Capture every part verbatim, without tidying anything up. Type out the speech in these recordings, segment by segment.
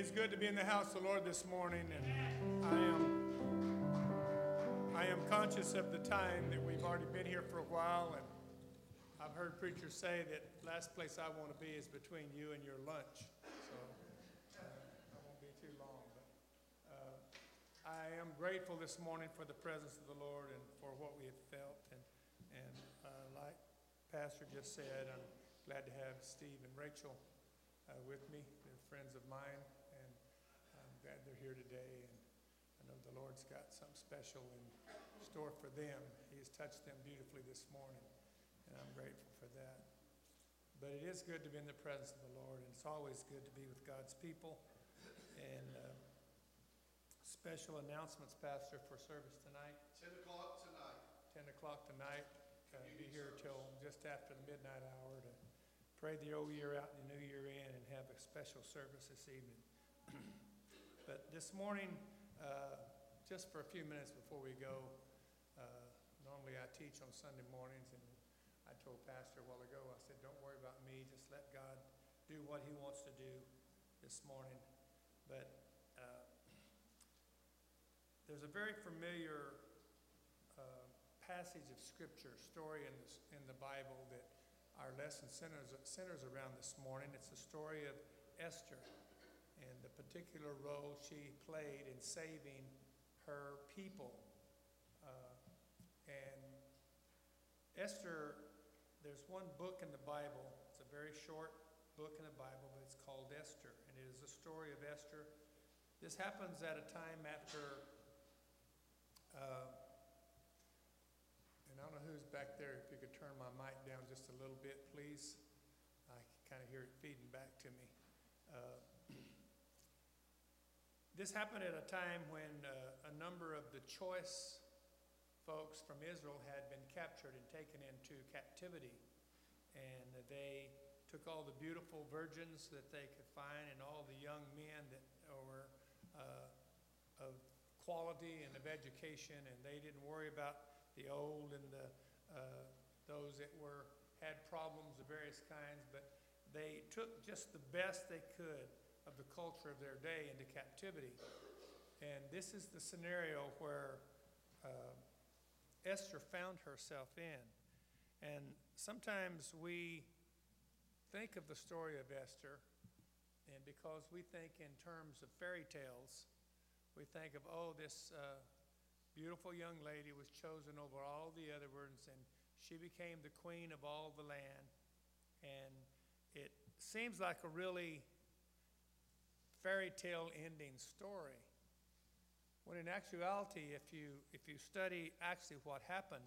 is good to be in the house of the Lord this morning, and I am I am conscious of the time that we've already been here for a while, and I've heard preachers say that last place I want to be is between you and your lunch, so uh, I won't be too long. But uh, I am grateful this morning for the presence of the Lord and for what we have felt, and and uh, like Pastor just said, I'm glad to have Steve and Rachel uh, with me. They're friends of mine, and I'm glad they're here today. And I know the Lord's got something special in store for them. He has touched them beautifully this morning, and I'm grateful for that. But it is good to be in the presence of the Lord, and it's always good to be with God's people. And uh, special announcements, Pastor, for service tonight. ten o'clock tonight. ten o'clock tonight. Uh, be here till just after the midnight hour to pray the old year out and the new year in and have a special service this evening. But this morning, uh, just for a few minutes before we go, uh, normally I teach on Sunday mornings, and I told Pastor a while ago, I said, don't worry about me, just let God do what he wants to do this morning. But uh, there's a very familiar uh, passage of Scripture, story in, this, in the Bible that our lesson centers, centers around this morning. It's the story of Esther and the particular role she played in saving her people. Uh, and Esther, there's one book in the Bible. It's a very short book in the Bible, but it's called Esther, and it is the story of Esther. This happens at a time after uh, and I don't know who's back there. If you could turn my mic down just a little bit, please. I can kind of hear it feeding back to me. Uh, this happened at a time when uh, a number of the choice folks from Israel had been captured and taken into captivity. And they took all the beautiful virgins that they could find and all the young men that were uh, of quality and of education, and they didn't worry about the old and the uh, those that were had problems of various kinds, but they took just the best they could of the culture of their day into captivity. And this is the scenario where uh, Esther found herself in. And sometimes we think of the story of Esther, and because we think in terms of fairy tales, we think of, oh, this uh, beautiful young lady was chosen over all the other ones, and she became the queen of all the land. And it seems like a really fairy tale ending story, when in actuality, if you if you study actually what happened,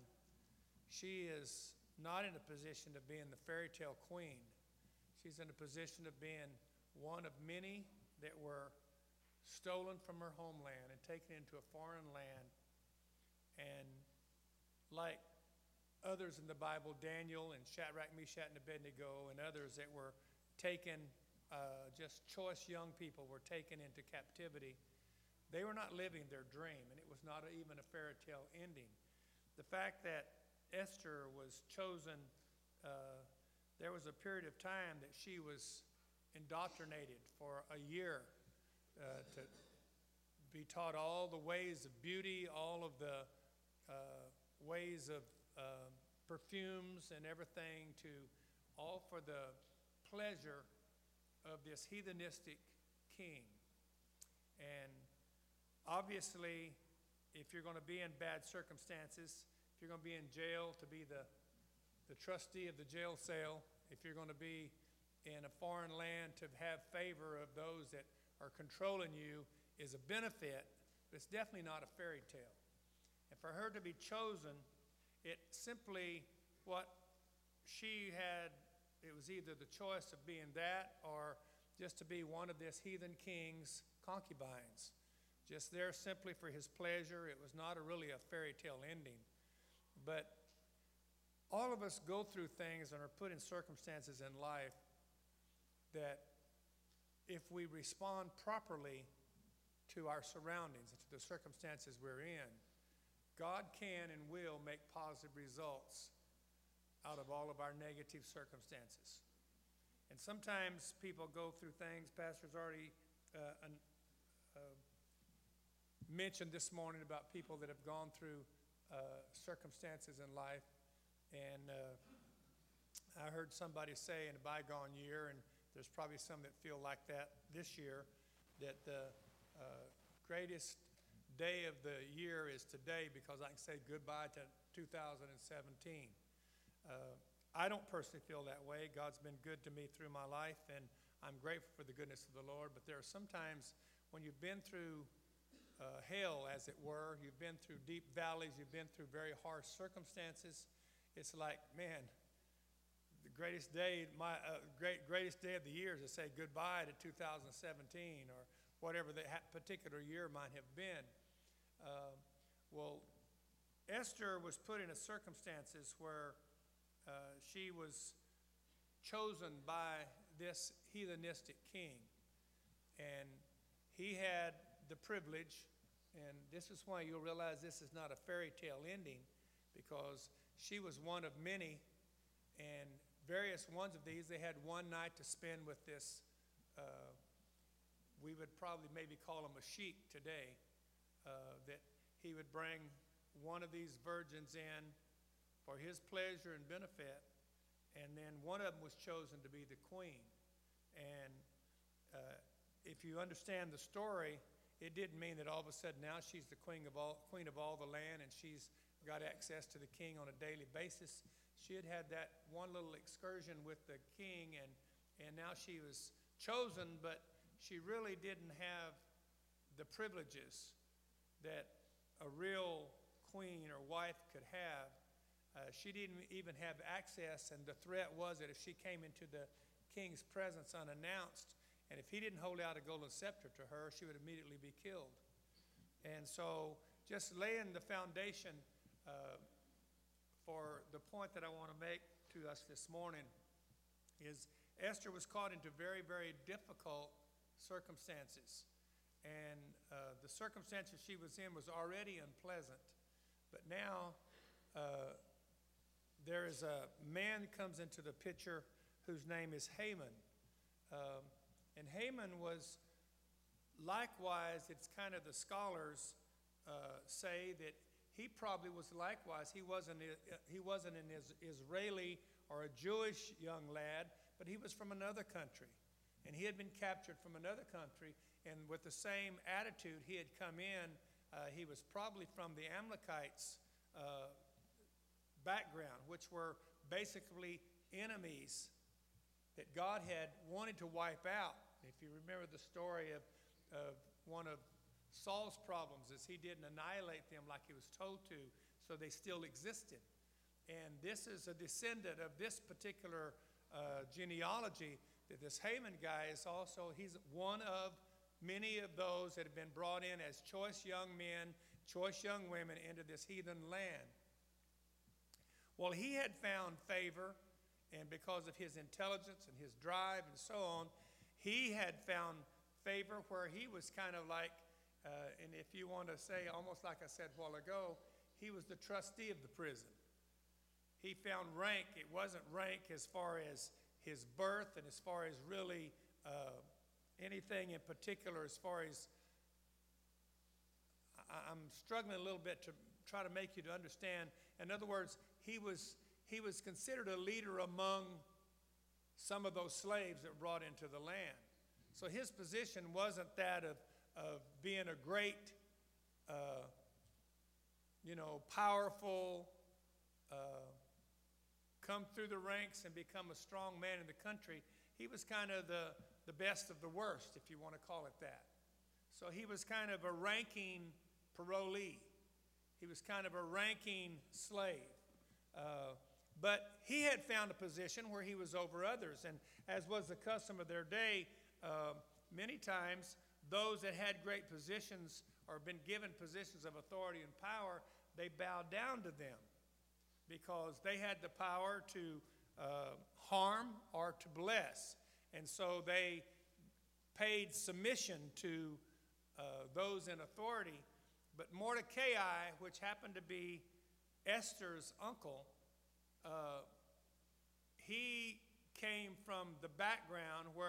she is not in a position of being the fairy tale queen. She's in a position of being one of many that were stolen from her homeland and taken into a foreign land. And like others in the Bible, Daniel and Shadrach, Meshach, and Abednego, and others that were taken, uh, just choice young people were taken into captivity, they were not living their dream, and it was not a, even a fairy tale ending. The fact that Esther was chosen, uh, there was a period of time that she was indoctrinated for a year uh, to be taught all the ways of beauty, all of the Uh, ways of uh, perfumes and everything, to all for the pleasure of this heathenistic king. And obviously, if you're going to be in bad circumstances, if you're going to be in jail, to be the, the trustee of the jail cell, if you're going to be in a foreign land, to have favor of those that are controlling you is a benefit, but it's definitely not a fairy tale. And for her to be chosen, it simply, what she had, it was either the choice of being that or just to be one of this heathen king's concubines. Just there simply for his pleasure. It was not a really a fairy tale ending. But all of us go through things and are put in circumstances in life that if we respond properly to our surroundings and to the circumstances we're in, God can and will make positive results out of all of our negative circumstances. And sometimes people go through things, Pastor's already uh, an, uh, mentioned this morning about people that have gone through uh, circumstances in life. And uh, I heard somebody say in a bygone year, and there's probably some that feel like that this year, that the uh, greatest day of the year is today because I can say goodbye to two thousand seventeen. Uh, I don't personally feel that way. God's been good to me through my life, and I'm grateful for the goodness of the Lord. But there are sometimes when you've been through uh, hell, as it were, you've been through deep valleys, you've been through very harsh circumstances, it's like, man, the greatest day, my uh, great greatest day of the year is to say goodbye to two thousand seventeen or whatever the ha- particular year might have been. Uh, well, Esther was put in a circumstances where uh, she was chosen by this heathenistic king, and he had the privilege, and this is why you'll realize this is not a fairy tale ending, because she was one of many, and various ones of these, they had one night to spend with this, uh, we would probably maybe call him a sheik today, uh, that he would bring one of these virgins in for his pleasure and benefit, and then one of them was chosen to be the queen. And uh, if you understand the story, it didn't mean that all of a sudden now she's the queen of all, queen of all the land, and she's got access to the king on a daily basis. She had had that one little excursion with the king, and, and now she was chosen, but she really didn't have the privileges that a real queen or wife could have. Uh, she didn't even have access, and the threat was that if she came into the king's presence unannounced, and if he didn't hold out a golden scepter to her, she would immediately be killed. And so just laying the foundation uh, for the point that I want to make to us this morning is Esther was caught into very, very difficult circumstances. And uh, the circumstances she was in was already unpleasant. But now uh, there is a man comes into the picture whose name is Haman. Um, and Haman was likewise, it's kind of the scholars uh, say that he probably was likewise, he wasn't, he wasn't an Israeli or a Jewish young lad, but he was from another country. And he had been captured from another country, and with the same attitude he had come in, uh, he was probably from the Amalekites uh, background, which were basically enemies that God had wanted to wipe out. If you remember the story of, of one of Saul's problems, is he didn't annihilate them like he was told to, so they still existed. And this is a descendant of this particular uh, genealogy, that this Haman guy is also, he's one of many of those that have been brought in as choice young men, choice young women into this heathen land. Well, he had found favor, and because of his intelligence and his drive and so on, he had found favor where he was kind of like, uh, and if you want to say, almost like I said a while ago, he was the trustee of the prison. He found rank. It wasn't rank as far as his birth and as far as really uh, anything in particular as far as, I, I'm struggling a little bit to try to make you to understand. In other words, he was, he was considered a leader among some of those slaves that were brought into the land. So his position wasn't that of, of being a great, uh, you know, powerful, uh, come through the ranks and become a strong man in the country. He was kind of the, the best of the worst, if you want to call it that. So he was kind of a ranking parolee. He was kind of a ranking slave. Uh, but he had found a position where he was over others. And as was the custom of their day, uh, many times those that had great positions or been given positions of authority and power, they bowed down to them, because they had the power to uh, harm or to bless. And so they paid submission to uh, those in authority. But Mordecai, which happened to be Esther's uncle, uh, he came from the background where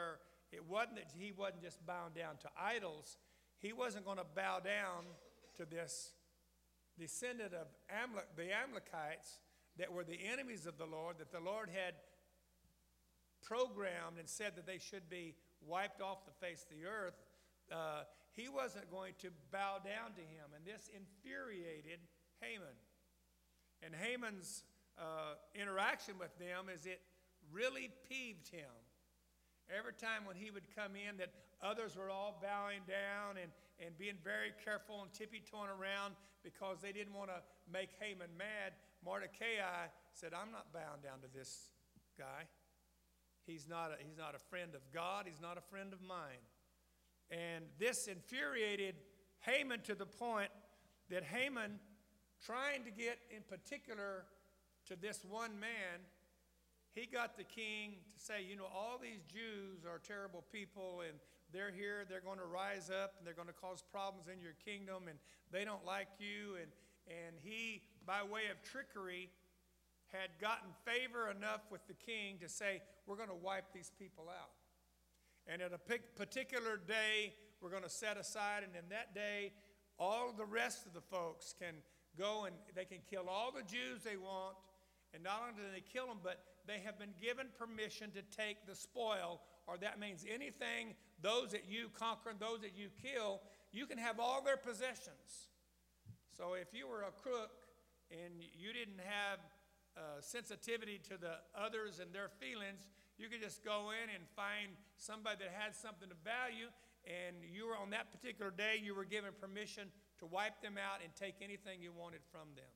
it wasn't that he wasn't just bowing down to idols. He wasn't going to bow down to this descendant of Amalek, the Amalekites that were the enemies of the Lord, that the Lord had programmed and said that they should be wiped off the face of the earth. Uh, he wasn't going to bow down to him. And this infuriated Haman. And Haman's uh, interaction with them is it really peeved him. Every time when he would come in that others were all bowing down and, and being very careful and tippy-toeing around because they didn't want to make Haman mad, Mordecai said, I'm not bowing down to this guy. He's not a, he's not a friend of God. He's not a friend of mine. And this infuriated Haman to the point that Haman, trying to get in particular to this one man, he got the king to say, you know, all these Jews are terrible people, and they're here, they're going to rise up, and they're going to cause problems in your kingdom, and they don't like you. And, and he, by way of trickery, had gotten favor enough with the king to say, we're going to wipe these people out. And at a particular day, we're going to set aside, and in that day, all of the rest of the folks can go and they can kill all the Jews they want. And not only do they kill them, but they have been given permission to take the spoil, or that means anything, those that you conquer and those that you kill, you can have all their possessions. So if you were a crook and you didn't have uh, sensitivity to the others and their feelings, you could just go in and find somebody that had something of value, and you were on that particular day, you were given permission to wipe them out and take anything you wanted from them.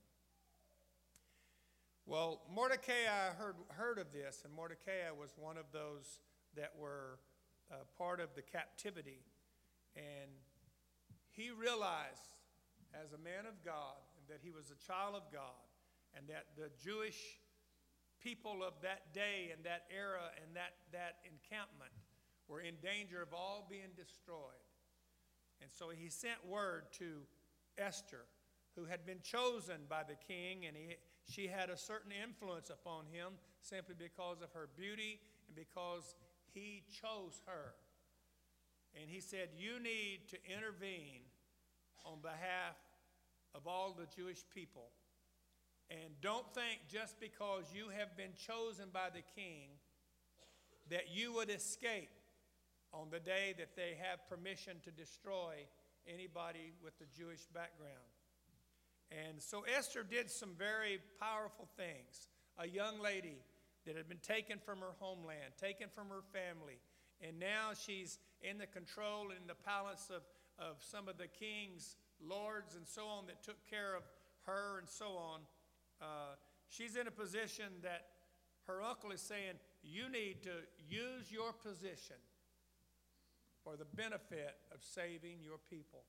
Well, Mordecai heard, heard of this, and Mordecai was one of those that were uh, part of the captivity. And he realized as a man of God that he was a child of God, and that the Jewish people of that day and that era and that, that encampment were in danger of all being destroyed. And so he sent word to Esther, who had been chosen by the king, and he, she had a certain influence upon him simply because of her beauty and because he chose her. And he said, you need to intervene on behalf of all the Jewish people. And don't think just because you have been chosen by the king that you would escape on the day that they have permission to destroy anybody with the Jewish background. And so Esther did some very powerful things. A young lady that had been taken from her homeland, taken from her family, and now she's in the control and in the palace of, of some of the king's lords and so on that took care of her and so on. Uh, she's in a position that her uncle is saying, you need to use your position for the benefit of saving your people.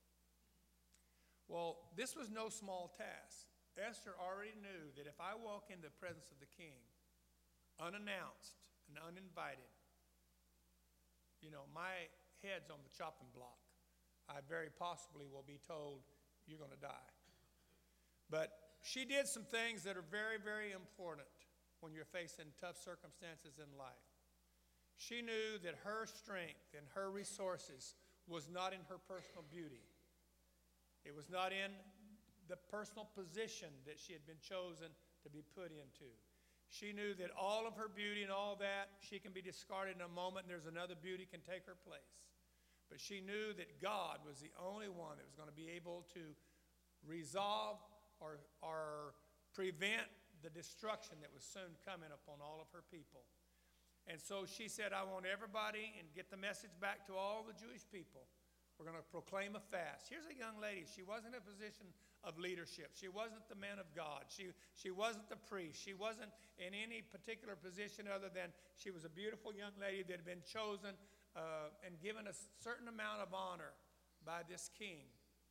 Well, this was no small task. Esther already knew that if I walk in the presence of the king, unannounced and uninvited, you know, my head's on the chopping block. I very possibly will be told, you're going to die. But she did some things that are very, very important when you're facing tough circumstances in life. She knew that her strength and her resources was not in her personal beauty. It was not in the personal position that she had been chosen to be put into. She knew that all of her beauty and all that, she can be discarded in a moment and there's another beauty can take her place. But she knew that God was the only one that was going to be able to resolve or, or prevent the destruction that was soon coming upon all of her people. And so she said, I want everybody, and get the message back to all the Jewish people. We're going to proclaim a fast. Here's a young lady. She wasn't in a position of leadership. She wasn't the man of God. She, she wasn't the priest. She wasn't in any particular position other than she was a beautiful young lady that had been chosen uh, and given a certain amount of honor by this king.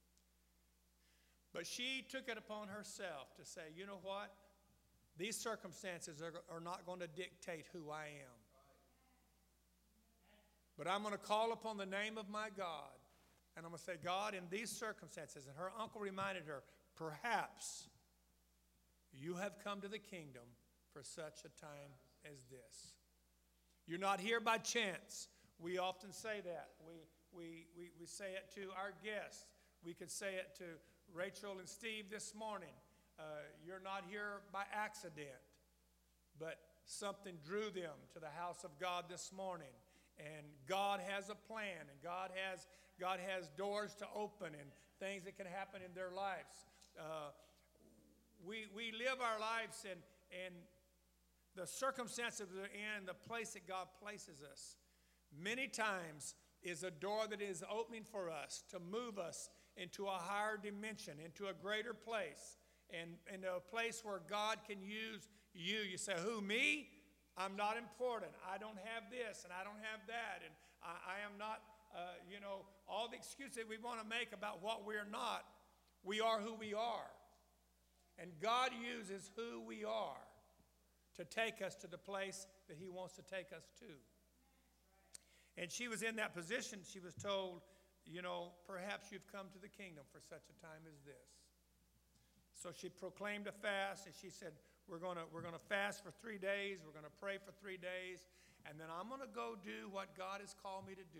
But she took it upon herself to say, you know what? These circumstances are, are not going to dictate who I am. But I'm going to call upon the name of my God. And I'm going to say, God, in these circumstances, and her uncle reminded her, perhaps you have come to the kingdom for such a time as this. You're not here by chance. We often say that. We, we, we, we say it to our guests. We could say it to Rachel and Steve this morning. Uh, you're not here by accident, but something drew them to the house of God this morning. And God has a plan, and God has, God has doors to open and things that can happen in their lives. Uh, we, we live our lives in, in the circumstances we're in, the place that God places us. Many times is a door that is opening for us to move us into a higher dimension, into a greater place, and into a place where God can use you. You say, who, me? I'm not important. I don't have this, and I don't have that, and I, I am not, uh, you know, all the excuses we want to make about what we're not. We are who we are. And God uses who we are to take us to the place that he wants to take us to. And she was in that position. She was told, you know, perhaps you've come to the kingdom for such a time as this. So she proclaimed a fast, and she said, we're going to we're going to fast for three days. We're going to pray for three days. And then I'm going to go do what God has called me to do.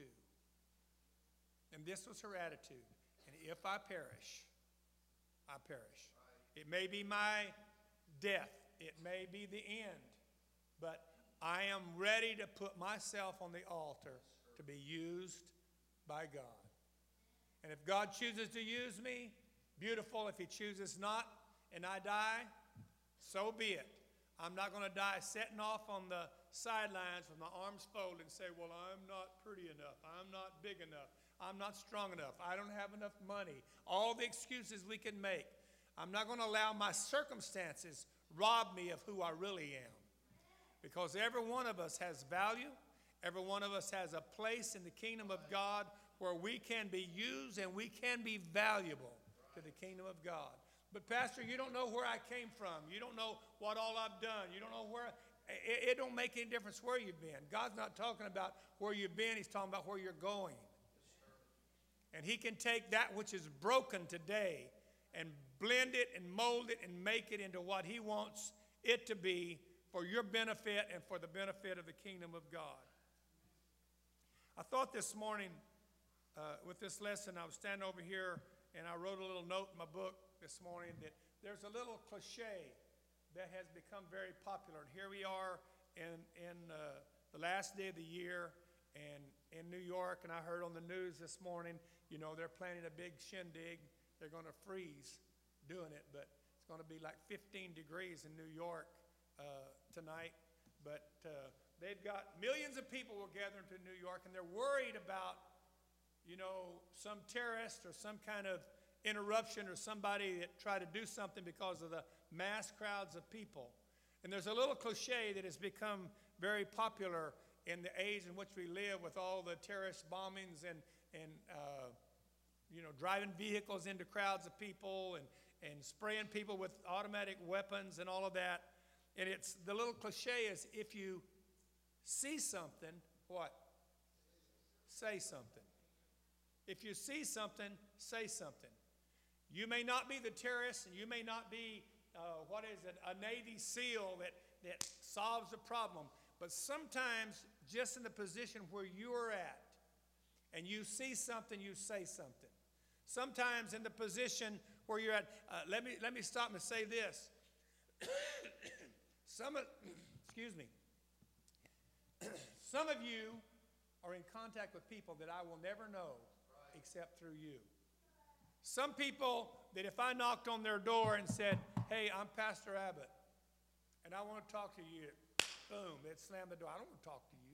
And this was her attitude. And if I perish, I perish. It may be my death. It may be the end. But I am ready to put myself on the altar to be used by God. And if God chooses to use me, beautiful. If he chooses not and I die, so be it. I'm not going to die sitting off on the sidelines with my arms folded and say, well, I'm not pretty enough. I'm not big enough. I'm not strong enough. I don't have enough money. All the excuses we can make. I'm not going to allow my circumstances rob me of who I really am. Because every one of us has value. Every one of us has a place in the kingdom of God where we can be used and we can be valuable to the kingdom of God. But Pastor, you don't know where I came from. You don't know what all I've done. You don't know where, it, it don't make any difference where you've been. God's not talking about where you've been. He's talking about where you're going. And he can take that which is broken today and blend it and mold it and make it into what he wants it to be for your benefit and for the benefit of the kingdom of God. I thought this morning uh, with this lesson, I was standing over here and I wrote a little note in my book this morning that there's a little cliche that has become very popular. And here we are in, in uh, the last day of the year and in New York, and I heard on the news this morning, you know, they're planning a big shindig. They're going to freeze doing it, but it's going to be like fifteen degrees in New York uh, tonight. But uh, they've got millions of people will gather into New York, and they're worried about, you know, some terrorist or some kind of interruption or somebody that tried to do something because of the mass crowds of people. And there's a little cliche that has become very popular in the age in which we live with all the terrorist bombings and, and uh, you know, driving vehicles into crowds of people and, and spraying people with automatic weapons and all of that. And it's the little cliche is if you see something, what? Say something. If you see something, say something. You may not be the terrorist, and you may not be, uh, what is it, a Navy SEAL that, that solves the problem. But sometimes, just in the position where you are at, and you see something, you say something. Sometimes in the position where you're at, uh, let me let me stop and say this. Some of, excuse me. Some of you are in contact with people that I will never know except through you. Some people that if I knocked on their door and said, hey, I'm Pastor Abbott, and I want to talk to you, boom, they'd slam the door. I don't want to talk to you.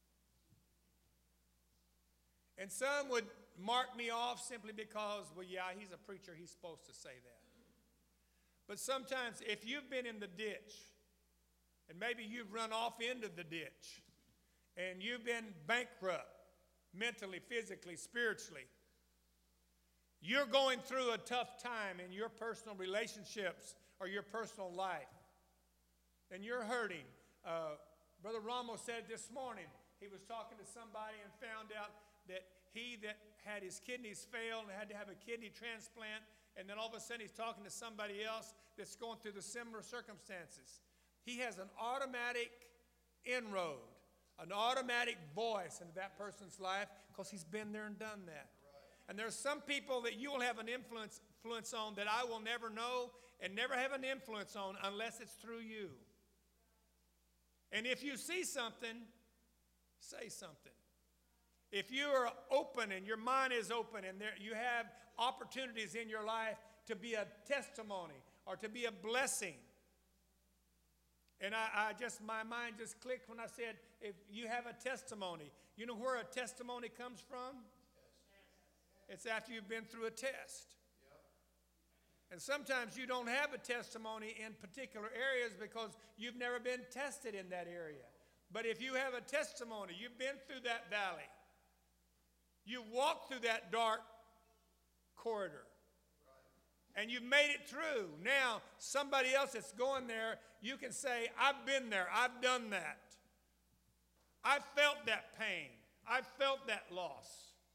And some would mark me off simply because, well, yeah, he's a preacher. He's supposed to say that. But sometimes if you've been in the ditch, and maybe you've run off into the ditch, and you've been bankrupt mentally, physically, spiritually, you're going through a tough time in your personal relationships or your personal life, and you're hurting. Uh, Brother Ramos said this morning, he was talking to somebody and found out that he that had his kidneys fail and had to have a kidney transplant, and then all of a sudden he's talking to somebody else that's going through the similar circumstances. He has an automatic inroad an automatic voice into that person's life because he's been there and done that. And there's some people that you will have an influence, influence on that I will never know and never have an influence on unless it's through you. And if you see something, say something. If you are open and your mind is open and there, you have opportunities in your life to be a testimony or to be a blessing. And I, I just, my mind just clicked when I said, if you have a testimony, you know where a testimony comes from? It's after you've been through a test. And sometimes you don't have a testimony in particular areas because you've never been tested in that area. But if you have a testimony, you've been through that valley. You walked through that dark corridor. And you've made it through. Now, somebody else that's going there, you can say, I've been there. I've done that. I've felt that pain. I've felt that loss.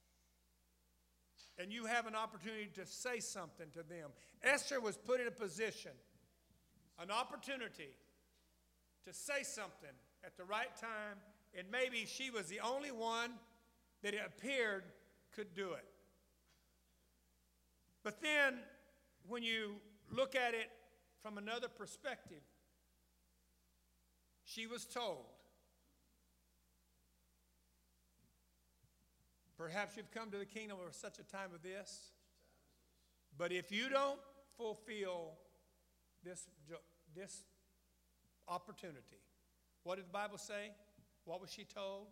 And you have an opportunity to say something to them. Esther was put in a position, an opportunity to say something at the right time, and maybe she was the only one that it appeared could do it. But then, when you look at it from another perspective, she was told, perhaps you've come to the kingdom for such a time as this, but if you don't fulfill this, this opportunity, what did the Bible say? What was she told?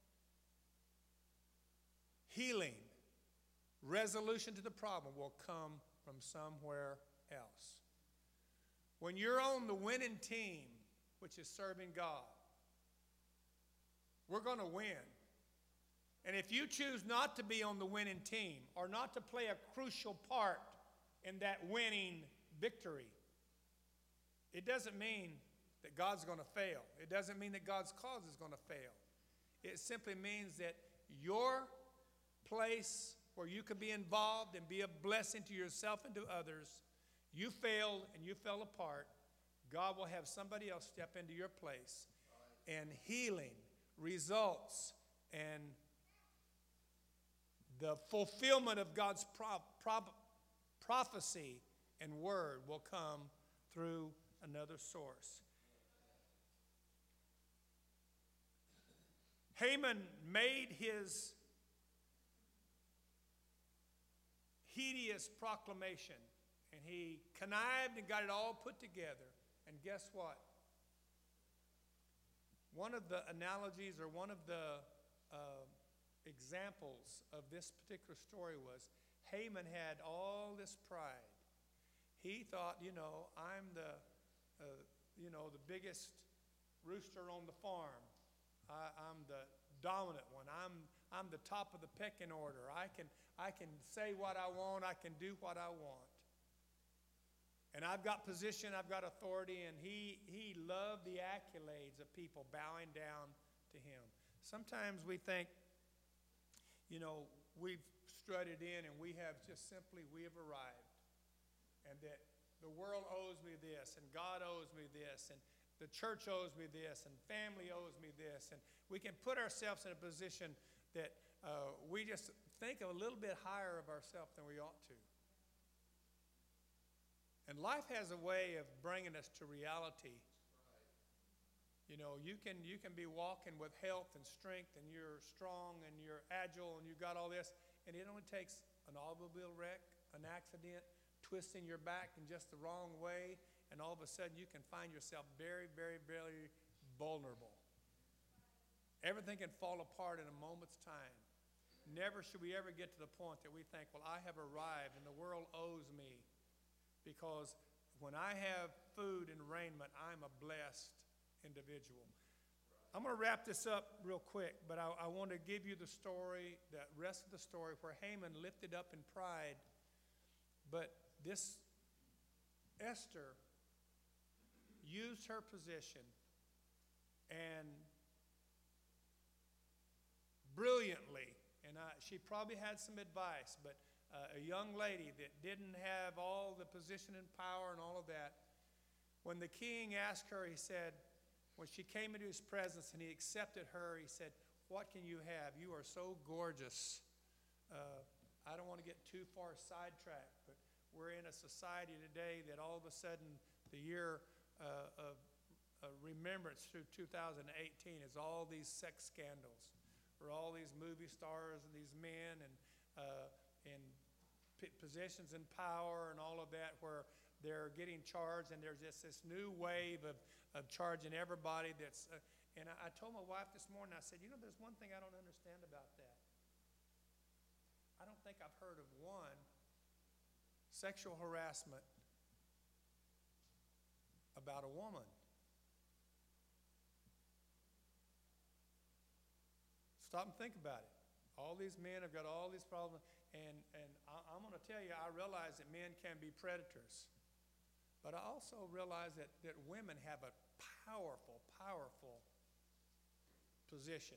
Healing, resolution to the problem will come from somewhere else. When you're on the winning team, which is serving God, we're going to win. And if you choose not to be on the winning team or not to play a crucial part in that winning victory, it doesn't mean that God's going to fail. It doesn't mean that God's cause is going to fail. It simply means that your place where you could be involved and be a blessing to yourself and to others, you failed and you fell apart, God will have somebody else step into your place. And healing, results, and the fulfillment of God's pro- pro- prophecy and word will come through another source. Haman made his hideous proclamation, and he connived and got it all put together. And guess what? One of the analogies or one of the uh, examples of this particular story was Haman had all this pride. He thought, you know, I'm the, uh, you know, the biggest rooster on the farm. I, I'm the dominant one. I'm, I'm the top of the pecking order. I can, I can say what I want. I can do what I want. And I've got position, I've got authority, and he, he loved the accolades of people bowing down to him. Sometimes we think, you know, we've strutted in and we have just simply, we have arrived. And that the world owes me this, and God owes me this, and the church owes me this, and family owes me this. And we can put ourselves in a position that uh, we just think a little bit higher of ourselves than we ought to. And life has a way of bringing us to reality. You know, you can, you can be walking with health and strength, and you're strong, and you're agile, and you've got all this, and it only takes an automobile wreck, an accident, twisting your back in just the wrong way, and all of a sudden you can find yourself very, very, very vulnerable. Everything can fall apart in a moment's time. Never should we ever get to the point that we think, well, I have arrived and the world owes me, because when I have food and raiment, I'm a blessed individual. I'm going to wrap this up real quick, but I, I want to give you the story, the rest of the story, where Haman lifted up in pride. But this Esther used her position and brilliantly, and I, she probably had some advice, but uh, a young lady that didn't have all the position and power and all of that, when the king asked her, he said, when she came into his presence and he accepted her, he said, "What can you have? You are so gorgeous." Uh, I don't want to get too far sidetracked, but we're in a society today that all of a sudden the year uh, of uh, remembrance through two thousand eighteen is all these sex scandals, or all these movie stars and these men and uh, in p- positions and power and all of that, where they're getting charged, and there's just this new wave of, of charging everybody that's, uh, and I, I told my wife this morning, I said, you know, there's one thing I don't understand about that. I don't think I've heard of one sexual harassment about a woman. Stop and think about it. All these men have got all these problems, and, and I, I'm going to tell you, I realize that men can be predators. But I also realize that, that women have a powerful, powerful position.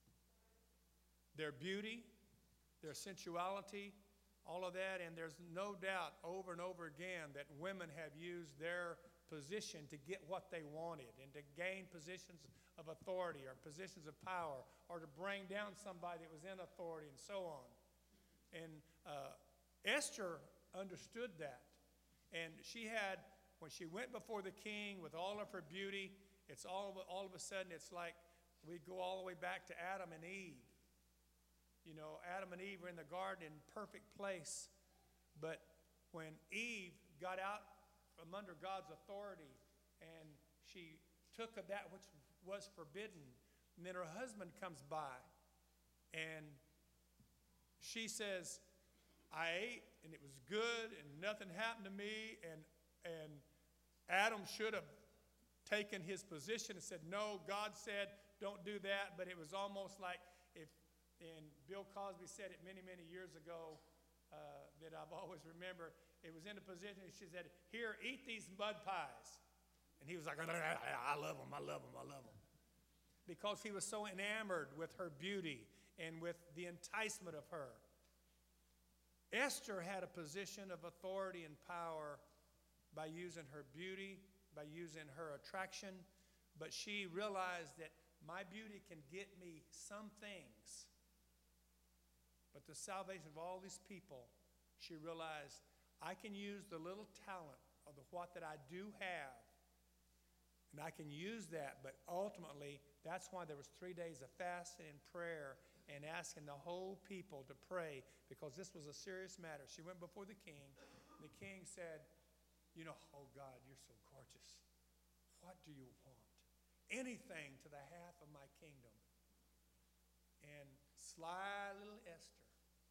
Their beauty, their sensuality, all of that, and there's no doubt over and over again that women have used their position to get what they wanted and to gain positions of authority or positions of power or to bring down somebody that was in authority and so on. And uh, Esther understood that. And she had, when she went before the king with all of her beauty, it's all of, all of a sudden, it's like we go all the way back to Adam and Eve. You know, Adam and Eve were in the garden in perfect place. But when Eve got out from under God's authority and she took of that which was forbidden, and then her husband comes by and she says, "I ate and it was good and nothing happened to me," and and Adam should have taken his position and said, "No, God said don't do that." But it was almost like if, and Bill Cosby said it many, many years ago uh, that I've always remembered, it was in a position, she said, "Here, eat these mud pies." And he was like, "I love them, I love them, I love them." Because he was so enamored with her beauty and with the enticement of her. Esther had a position of authority and power by using her beauty, by using her attraction, but she realized that my beauty can get me some things, but the salvation of all these people, she realized I can use the little talent of the what that I do have, and I can use that, but ultimately, that's why there was three days of fasting and prayer and asking the whole people to pray, because this was a serious matter. She went before the king. The king said, "You know, oh God, you're so gorgeous. What do you want? Anything to the half of my kingdom." And sly little Esther,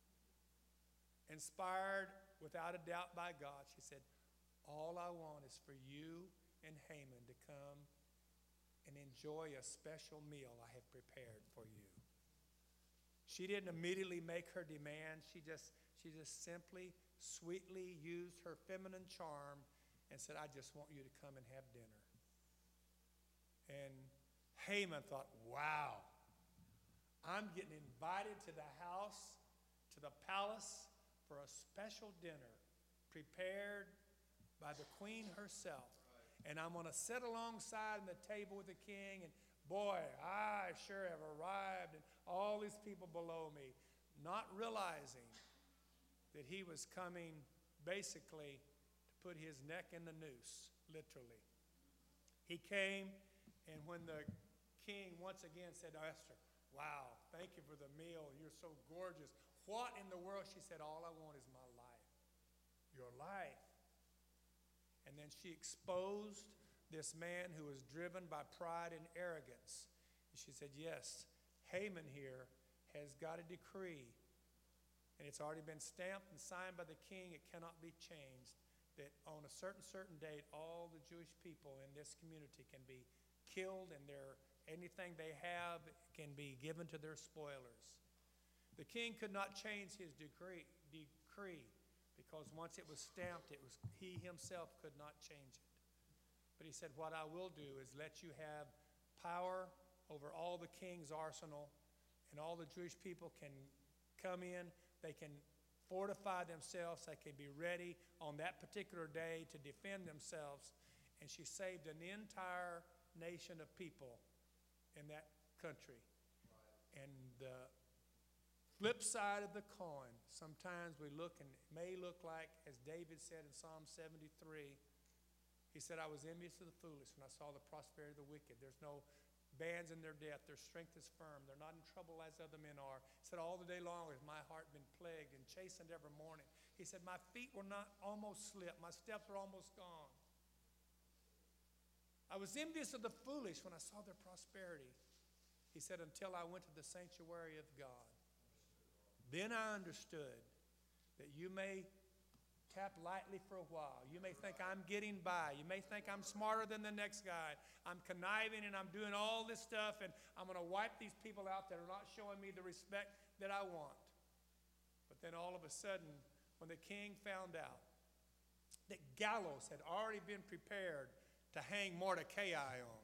inspired without a doubt by God, she said, "All I want is for you and Haman to come and enjoy a special meal I have prepared for you." She didn't immediately make her demand. She just, she just simply, sweetly used her feminine charm and said, "I just want you to come and have dinner." And Haman thought, wow, I'm getting invited to the house, to the palace, for a special dinner prepared by the queen herself. And I'm going to sit alongside the table with the king, and boy, I sure have arrived, and all these people below me, not realizing that he was coming basically to put his neck in the noose, literally. He came, and when the king once again said to Esther, "Wow, thank you for the meal. You're so gorgeous. What in the world?" She said, "All I want is my life, your life." And then she exposed this man who was driven by pride and arrogance. And she said, "Yes, Haman here has got a decree, and it's already been stamped and signed by the king. It cannot be changed, that on a certain, certain date, all the Jewish people in this community can be killed, and their anything they have can be given to their spoilers." The king could not change his decree, decree because once it was stamped, it was he himself could not change it. But he said, "What I will do is let you have power over all the king's arsenal, and all the Jewish people can come in. They can fortify themselves. They can be ready on that particular day to defend themselves." And she saved an entire nation of people in that country. And the flip side of the coin, sometimes we look and it may look like, as David said in Psalm seventy-three, he said, I was envious of the foolish when I saw the prosperity of the wicked. There's no bands in their death. Their strength is firm. They're not in trouble as other men are. He said, all the day long has my heart been plagued and chastened every morning. He said, my feet were not almost slipped. My steps were almost gone. I was envious of the foolish when I saw their prosperity. He said, until I went to the sanctuary of God. Then I understood that you may tap lightly for a while. You may think I'm getting by. You may think I'm smarter than the next guy. I'm conniving and I'm doing all this stuff and I'm going to wipe these people out that are not showing me the respect that I want. But then all of a sudden, when the king found out that gallows had already been prepared to hang Mordecai on,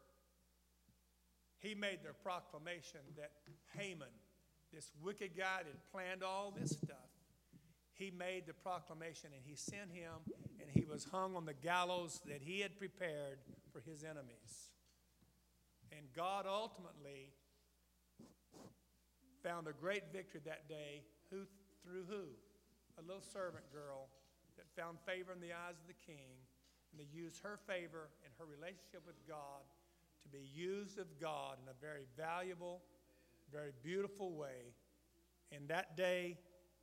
he made the proclamation that Haman, this wicked guy that planned all this stuff, he made the proclamation and he sent him and he was hung on the gallows that he had prepared for his enemies. And God ultimately found a great victory that day. Who, through who? A little servant girl that found favor in the eyes of the king, and they used her favor and her relationship with God to be used of God in a very valuable, very beautiful way. And that day,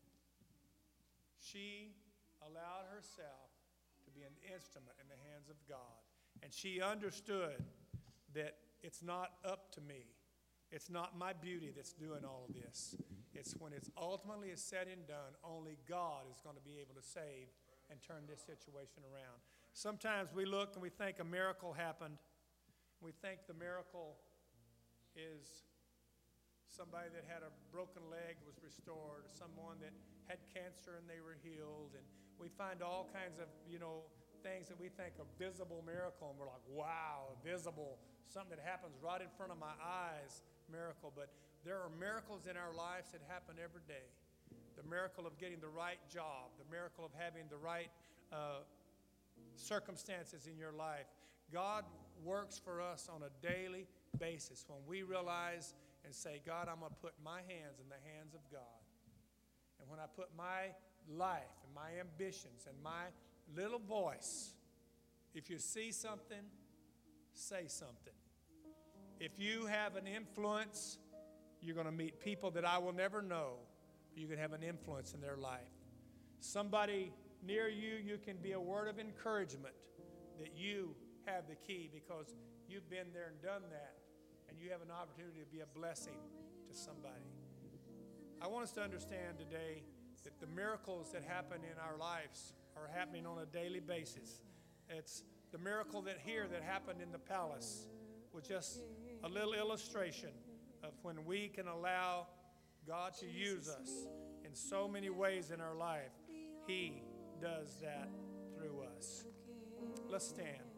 she allowed herself to be an instrument in the hands of God. And she understood that it's not up to me. It's not my beauty that's doing all of this. It's when it's ultimately is said and done, only God is going to be able to save and turn this situation around. Sometimes we look and we think a miracle happened. We think the miracle is somebody that had a broken leg was restored, someone that had cancer and they were healed. And we find all kinds of, you know, things that we think are visible miracle, and we're like, wow, visible, something that happens right in front of my eyes, miracle. But there are miracles in our lives that happen every day. The miracle of getting the right job, the miracle of having the right uh, circumstances in your life. God works for us on a daily basis when we realize and say, God, I'm going to put my hands in the hands of God. And when I put my life and my ambitions and my little voice, if you see something, say something. If you have an influence, you're going to meet people that I will never know. You can have an influence in their life. Somebody near you, you can be a word of encouragement that you have the key because you've been there and done that. And you have an opportunity to be a blessing to somebody. I want us to understand today that the miracles that happen in our lives are happening on a daily basis. It's the miracle that here that happened in the palace was just a little illustration of when we can allow God to use us in so many ways in our life. He does that through us. Let's stand.